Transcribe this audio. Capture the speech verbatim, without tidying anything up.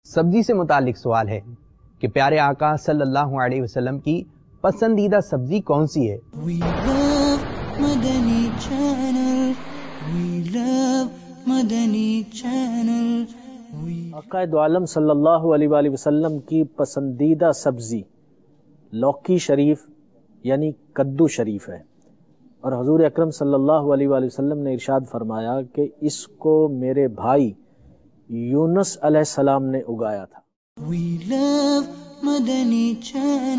सब्जी से मुतालिक सवाल है कि प्यारे आका सल्लल्लाहु अलैहि वसल्लम की पसंदीदा सब्जी कौन सी है? We love Madani Channel. We love Madani Channel. आका दो आलम सल्लल्लाहु अलैहि वसल्लम की पसंदीदा सब्जी लौकी शरीफ यानी कद्दू शरीफ है और हुजूर अकरम सल्लल्लाहु अलैहि वसल्लम ने इरशाद फरमाया कि इसको मेरे भाई यूनुस अलैहिस्सलाम ने उगाया था। We love Madani Channel.